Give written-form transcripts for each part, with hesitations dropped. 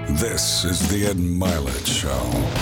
This is the Ed Milet Show.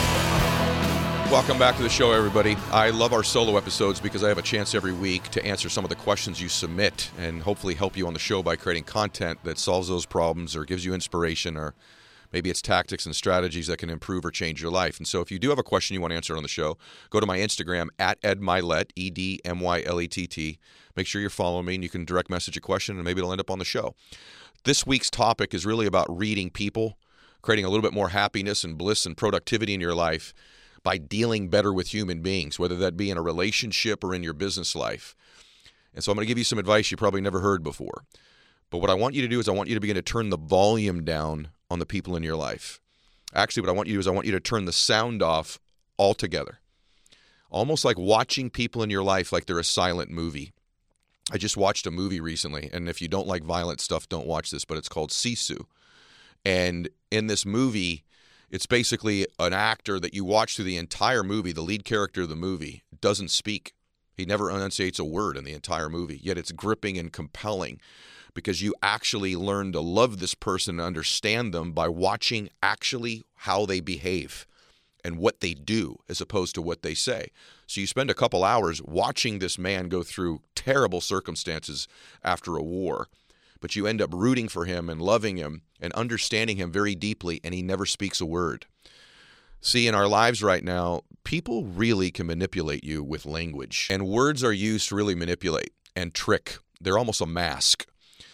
Welcome back to the show, everybody. I love our solo episodes because I have a chance every week to answer some of the questions you submit and hopefully help you on the show by creating content that solves those problems or gives you inspiration, or maybe it's tactics and strategies that can improve or change your life. And so if you do have a question you want to answer on the show, go to my Instagram, @EdMylet, EDMYLETT. Make sure you're following me, and you can direct message a question, and maybe it'll end up on the show. This week's topic is really about reading people, creating a little bit more happiness and bliss and productivity in your life by dealing better with human beings, whether that be in a relationship or in your business life. And so I'm going to give you some advice you probably never heard before. But what I want you to do is I want you to begin to turn the volume down on the people in your life. Actually, what I want you to do is I want you to turn the sound off altogether. Almost like watching people in your life like they're a silent movie. I just watched a movie recently, and if you don't like violent stuff, don't watch this, but it's called Sisu. And in this movie, it's basically an actor that you watch through the entire movie. The lead character of the movie doesn't speak. He never enunciates a word in the entire movie, yet it's gripping and compelling because you actually learn to love this person and understand them by watching actually how they behave and what they do as opposed to what they say. So you spend a couple hours watching this man go through terrible circumstances after a war, but you end up rooting for him and loving him and understanding him very deeply, and he never speaks a word. See, in our lives right now, people really can manipulate you with language, and words are used to really manipulate and trick. They're almost a mask.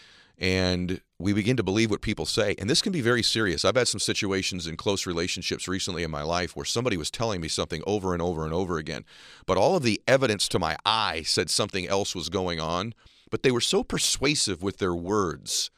And we begin to believe what people say. And this can be very serious. I've had some situations in close relationships recently in my life where somebody was telling me something over and over and over again. But all of the evidence to my eye said something else was going on. But they were so persuasive with their words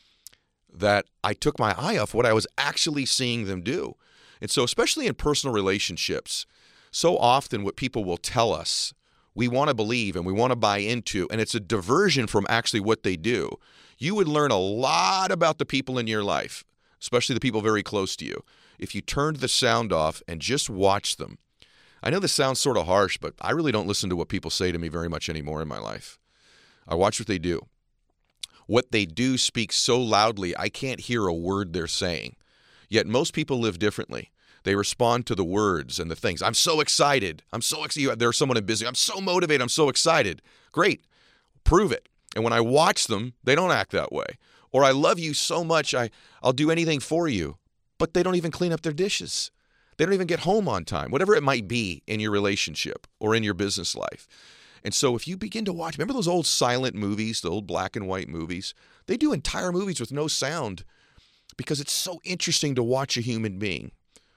that I took my eye off what I was actually seeing them do. And so especially in personal relationships, so often what people will tell us, we want to believe and we want to buy into, and it's a diversion from actually what they do. You would learn a lot about the people in your life, especially the people very close to you, if you turned the sound off and just watched them. I know this sounds sort of harsh, but I really don't listen to what people say to me very much anymore in my life. I watch what they do. What they do speaks so loudly, I can't hear a word they're saying. Yet most people live differently. They respond to the words and the things. I'm so excited. I'm so excited. There's someone in business. I'm so motivated. I'm so excited. Great. Prove it. And when I watch them, they don't act that way. Or I love you so much, I'll do anything for you. But they don't even clean up their dishes. They don't even get home on time, whatever it might be in your relationship or in your business life. And so if you begin to watch, remember those old silent movies, the old black and white movies? They do entire movies with no sound because it's so interesting to watch a human being.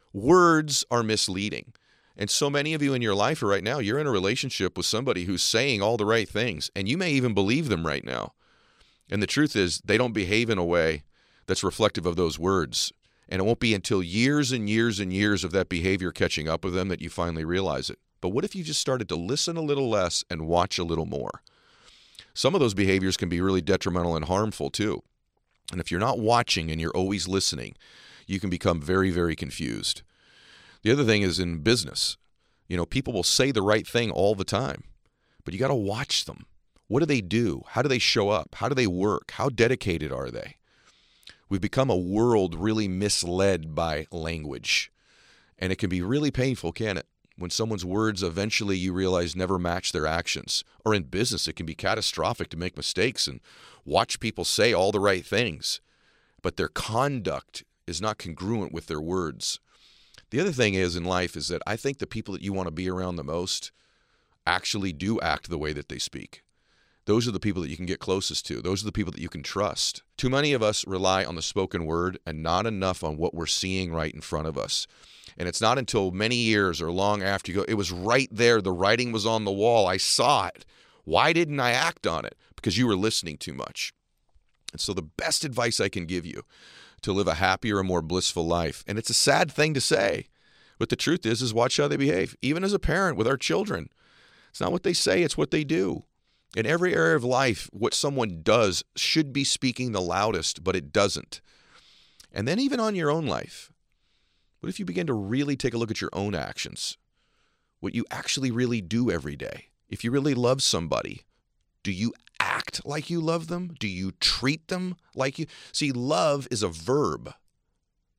Words are misleading. And so many of you in your life right now, you're in a relationship with somebody who's saying all the right things, and you may even believe them right now. And the truth is, they don't behave in a way that's reflective of those words. And it won't be until years and years and years of that behavior catching up with them that you finally realize it. But what if you just started to listen a little less and watch a little more? Some of those behaviors can be really detrimental and harmful too. And if you're not watching and you're always listening, you can become very, very confused. The other thing is in business. You know, people will say the right thing all the time, but you got to watch them. What do they do? How do they show up? How do they work? How dedicated are they? We've become a world really misled by language, and it can be really painful, can't it? When someone's words eventually you realize never match their actions. Or in business, it can be catastrophic to make mistakes and watch people say all the right things, but their conduct is not congruent with their words. The other thing is in life is that I think the people that you want to be around the most actually do act the way that they speak. Those are the people that you can get closest to. Those are the people that you can trust. Too many of us rely on the spoken word and not enough on what we're seeing right in front of us. And it's not until many years or long after you go, it was right there. The writing was on the wall. I saw it. Why didn't I act on it? Because you were listening too much. And so the best advice I can give you to live a happier and more blissful life, and it's a sad thing to say, but the truth is watch how they behave. Even as a parent with our children, it's not what they say, it's what they do. In every area of life, what someone does should be speaking the loudest, but it doesn't. And then even on your own life, what if you begin to really take a look at your own actions? What you actually really do every day? If you really love somebody, do you act like you love them? Do you treat them like you? See, love is a verb.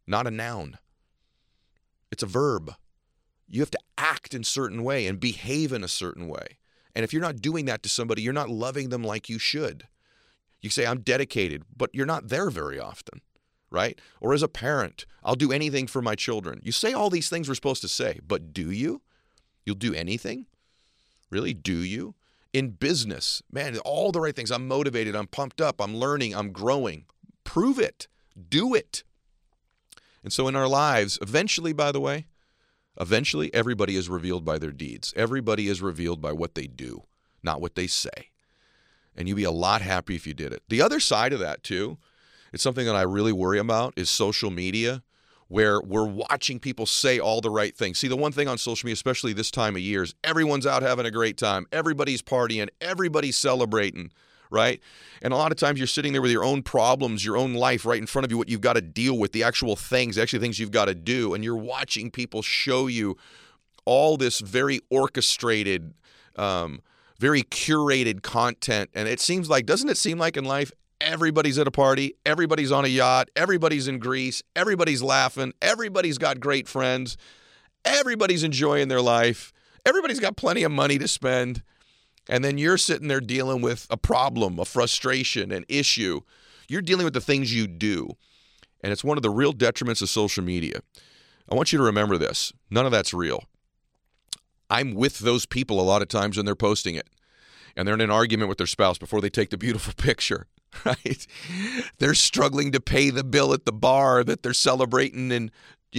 not a noun. It's a verb. You have to act in a certain way and behave in a certain way. And if you're not doing that to somebody, you're not loving them like you should. You say, I'm dedicated, but you're not there very often, right? Or as a parent, I'll do anything for my children. You say all these things we're supposed to say, but do you? You'll do anything? Really, do you? In business, man, all the right things. I'm motivated, I'm pumped up, I'm learning, I'm growing. Prove it. Do it. And so in our lives, eventually, by the way, everybody is revealed by their deeds. Everybody is revealed by what they do, not what they say. And you'd be a lot happier if you did it. The other side of that, too, it's something that I really worry about, is social media, where we're watching people say all the right things. See, the one thing on social media, especially this time of year, is everyone's out having a great time. Everybody's partying. Everybody's celebrating, right? And a lot of times you're sitting there with your own problems, your own life right in front of you, what you've got to deal with, the actual things you've got to do. And you're watching people show you all this very orchestrated, very curated content. And it seems like, doesn't it seem like in life, everybody's at a party, everybody's on a yacht, everybody's in Greece, everybody's laughing, everybody's got great friends, everybody's enjoying their life, everybody's got plenty of money to spend, and then you're sitting there dealing with a problem, a frustration, an issue. You're dealing with the things you do, and it's one of the real detriments of social media. I want you to remember this. None of that's real. I'm with those people a lot of times when they're posting it, and they're in an argument with their spouse before they take the beautiful picture. Right? They're struggling to pay the bill at the bar that they're celebrating and,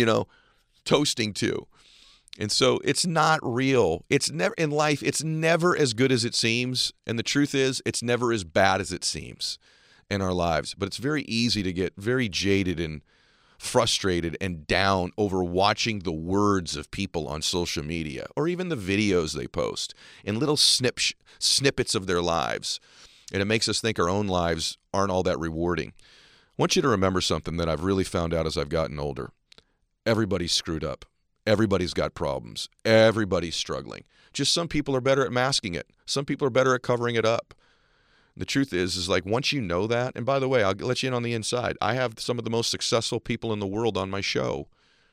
toasting to. And so it's not real. It's never in life. It's never as good as it seems. And the truth is, it's never as bad as it seems in our lives. But it's very easy to get very jaded and frustrated and down over watching the words of people on social media, or even the videos they post and little snippets of their lives. And it makes us think our own lives aren't all that rewarding. I want you to remember something that I've really found out as I've gotten older. Everybody's screwed up. Everybody's got problems. Everybody's struggling. Just some people are better at masking it. Some people are better at covering it up. The truth is like once you know that, and by the way, I'll let you in on the inside. I have some of the most successful people in the world on my show.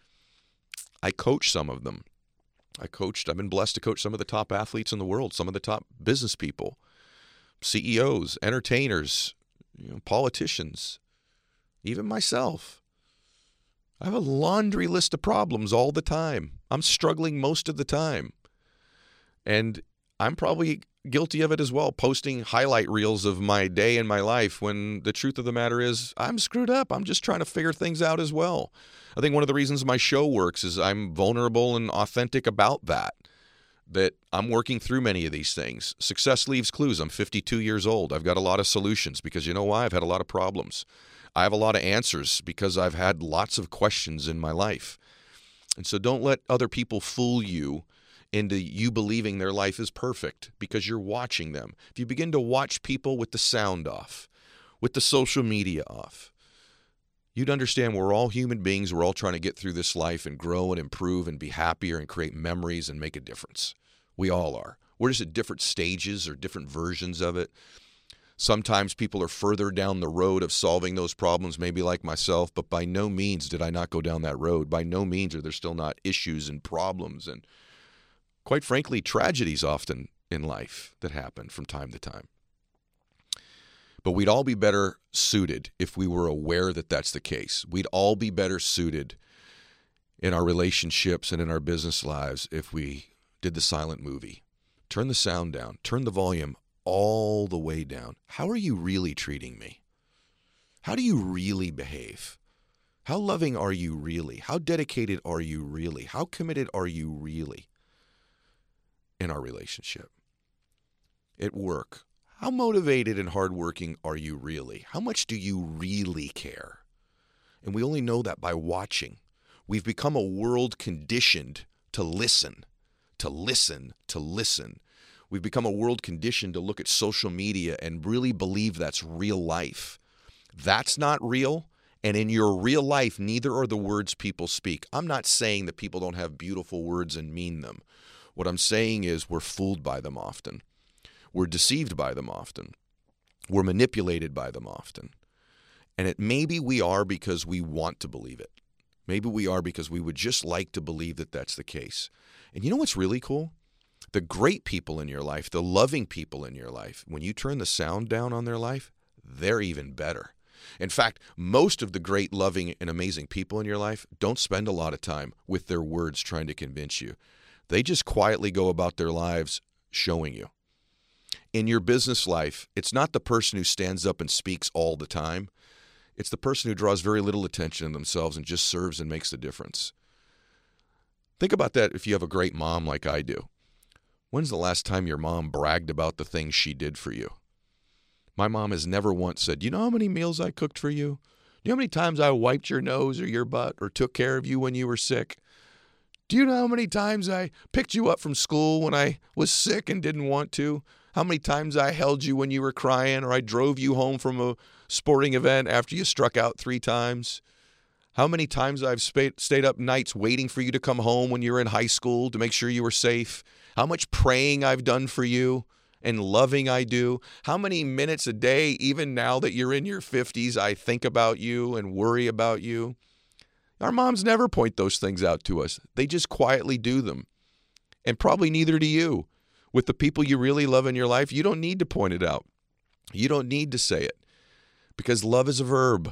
I coach some of them. I've been blessed to coach some of the top athletes in the world, some of the top business people. CEOs, entertainers, politicians, even myself. I have a laundry list of problems all the time. I'm struggling most of the time. And I'm probably guilty of it as well, posting highlight reels of my day and my life when the truth of the matter is I'm screwed up. I'm just trying to figure things out as well. I think one of the reasons my show works is I'm vulnerable and authentic about that I'm working through many of these things. Success leaves clues. I'm 52 years old. I've got a lot of solutions because you know why? I've had a lot of problems. I have a lot of answers because I've had lots of questions in my life. And so don't let other people fool you into you believing their life is perfect because you're watching them. If you begin to watch people with the sound off, with the social media off, you'd understand we're all human beings. We're all trying to get through this life and grow and improve and be happier and create memories and make a difference. We all are. We're just at different stages or different versions of it. Sometimes people are further down the road of solving those problems, maybe like myself, but by no means did I not go down that road. By no means are there still not issues and problems and, quite frankly, tragedies often in life that happen from time to time. But we'd all be better suited if we were aware that that's the case. We'd all be better suited in our relationships and in our business lives if we did the silent movie. Turn the sound down. Turn the volume all the way down. How are you really treating me? How do you really behave? How loving are you really? How dedicated are you really? How committed are you really in our relationship? At work, how motivated and hardworking are you really? How much do you really care? And we only know that by watching. We've become a world conditioned to listen. We've become a world conditioned to look at social media and really believe that's real life. That's not real. And in your real life, neither are the words people speak. I'm not saying that people don't have beautiful words and mean them. What I'm saying is we're fooled by them often. We're deceived by them often. We're manipulated by them often. And maybe we are because we want to believe it. Maybe we are because we would just like to believe that that's the case. And you know what's really cool? The great people in your life, the loving people in your life, when you turn the sound down on their life, they're even better. In fact, most of the great, loving, and amazing people in your life don't spend a lot of time with their words trying to convince you. They just quietly go about their lives showing you. In your business life, it's not the person who stands up and speaks all the time. It's the person who draws very little attention to themselves and just serves and makes the difference. Think about that if you have a great mom like I do. When's the last time your mom bragged about the things she did for you? My mom has never once said, you know how many meals I cooked for you? Do you know how many times I wiped your nose or your butt or took care of you when you were sick? Do you know how many times I picked you up from school when I was sick and didn't want to? How many times I held you when you were crying, or I drove you home from a sporting event after you struck out 3 times? How many times I've stayed up nights waiting for you to come home when you were in high school to make sure you were safe? How much praying I've done for you and loving I do? How many minutes a day, even now that you're in your 50s, I think about you and worry about you? Our moms never point those things out to us. They just quietly do them. And probably neither do you. With the people you really love in your life, you don't need to point it out. You don't need to say it. Because love is a verb.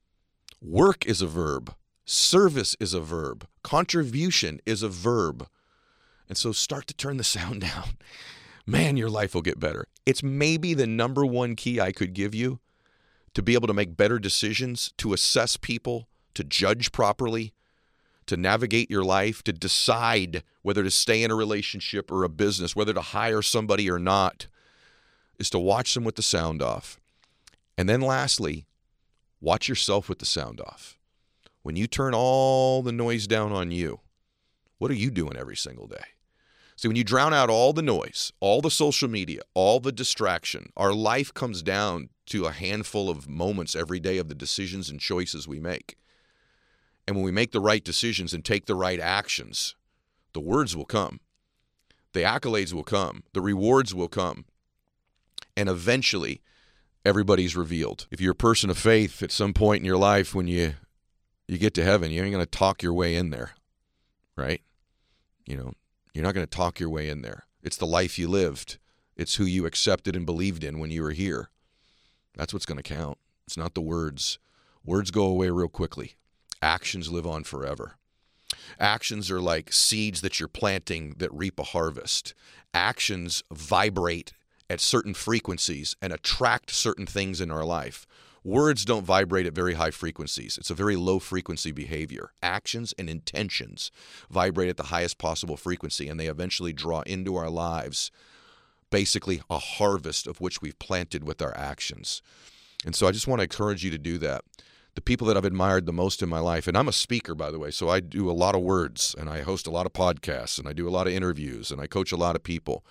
Work is a verb. Service is a verb. Contribution is a verb. And so start to turn the sound down. Man, your life will get better. It's maybe the number one key I could give you to be able to make better decisions, to assess people, to judge properly, to navigate your life, to decide whether to stay in a relationship or a business, whether to hire somebody or not, is to watch them with the sound off. And then lastly, watch yourself with the sound off. When you turn all the noise down on you, what are you doing every single day? See, when you drown out all the noise, all the social media, all the distraction, our life comes down to a handful of moments every day of the decisions and choices we make. And when we make the right decisions and take the right actions, the words will come. The accolades will come. The rewards will come. And eventually, everybody's revealed. If you're a person of faith, at some point in your life when you get to heaven, you ain't going to talk your way in there, right? You know, you're not going to talk your way in there. It's the life you lived. It's who you accepted and believed in when you were here. That's what's going to count. It's not the words. Words go away real quickly. Actions live on forever. Actions are like seeds that you're planting that reap a harvest. Actions vibrate at certain frequencies and attract certain things in our life. Words don't vibrate at very high frequencies. It's a very low frequency behavior. Actions and intentions vibrate at the highest possible frequency, and they eventually draw into our lives basically a harvest of which we've planted with our actions. And so I just want to encourage you to do that. The people that I've admired the most in my life, and I'm a speaker, by the way, so I do a lot of words, and I host a lot of podcasts, and I do a lot of interviews, and I coach a lot of people.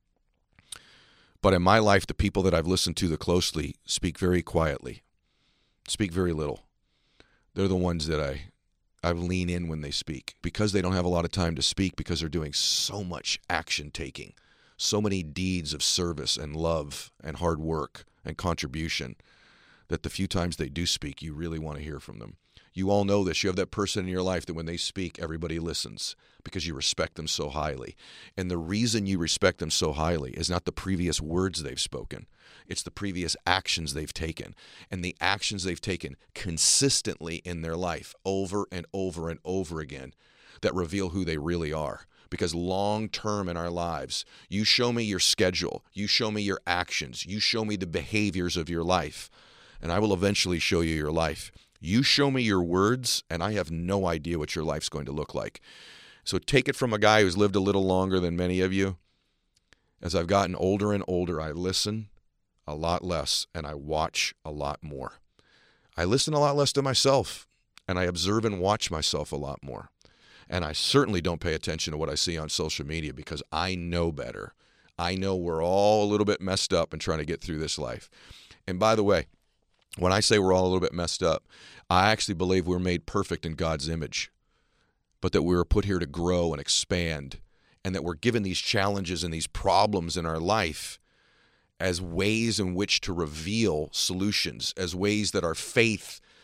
But in my life, the people that I've listened to the closely speak very quietly, speak very little. They're the ones that I lean in when they speak, because they don't have a lot of time to speak, because they're doing so much action taking, so many deeds of service and love and hard work and contribution, that the few times they do speak, you really want to hear from them. You all know this. You have that person in your life that when they speak, everybody listens because you respect them so highly. And the reason you respect them so highly is not the previous words they've spoken. It's the previous actions they've taken. And the actions they've taken consistently in their life over and over and over again that reveal who they really are. Because long term in our lives, you show me your schedule, you show me your actions, you show me the behaviors of your life, and I will eventually show you your life. You show me your words, and I have no idea what your life's going to look like. So take it from a guy who's lived a little longer than many of you. As I've gotten older and older, I listen a lot less, and I watch a lot more. I listen a lot less to myself, and I observe and watch myself a lot more. And I certainly don't pay attention to what I see on social media because I know better. I know we're all a little bit messed up and trying to get through this life. And by the way, when I say we're all a little bit messed up, I actually believe we're made perfect in God's image, but that we were put here to grow and expand, and that we're given these challenges and these problems in our life as ways in which to reveal solutions, as ways that our faith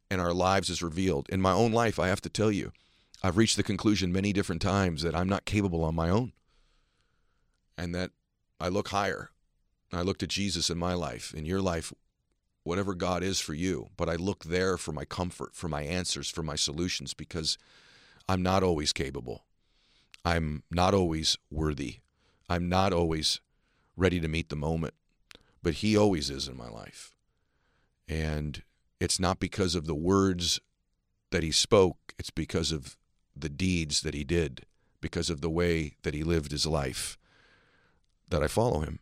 and our lives is revealed. In my own life, I have to tell you, I've reached the conclusion many different times that I'm not capable on my own, and that I look higher. I look to Jesus in my life, in your life, whatever God is for you, but I look there for my comfort, for my answers, for my solutions, because I'm not always capable. I'm not always worthy. I'm not always ready to meet the moment, but he always is in my life. And it's not because of the words that he spoke, it's because of the deeds that he did, because of the way that he lived his life, that I follow him.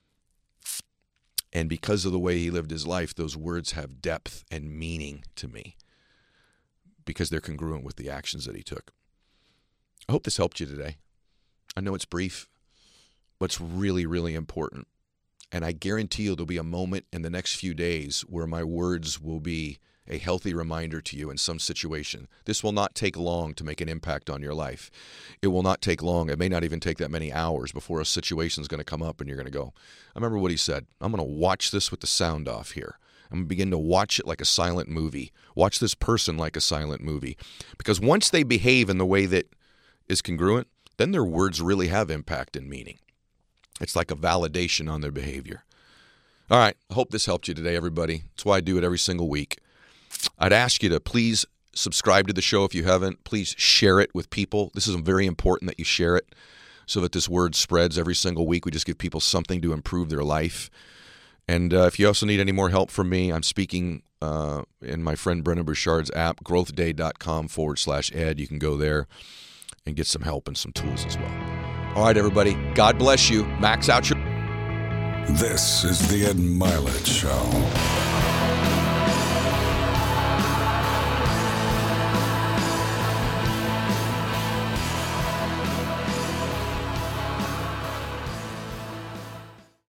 And because of the way he lived his life, those words have depth and meaning to me, because they're congruent with the actions that he took. I hope this helped you today. I know it's brief, but it's really, really important. And I guarantee you there'll be a moment in the next few days where my words will be a healthy reminder to you in some situation. This will not take long to make an impact on your life. It will not take long. It may not even take that many hours before a situation is going to come up and you're going to go, I remember what he said. I'm going to watch this with the sound off here. I'm going to begin to watch it like a silent movie. Watch this person like a silent movie. Because once they behave in the way that is congruent, then their words really have impact and meaning. It's like a validation on their behavior. All right. I hope this helped you today, everybody. That's why I do it every single week. I'd ask you to please subscribe to the show if you haven't. Please share it with people. This is very important that you share it so that this word spreads every single week. We just give people something to improve their life. And if you also need any more help from me, I'm speaking in my friend Brendan Burchard's app, growthday.com/ed. You can go there and get some help and some tools as well. All right, everybody. God bless you. Max out your... This is the Ed Milet Show.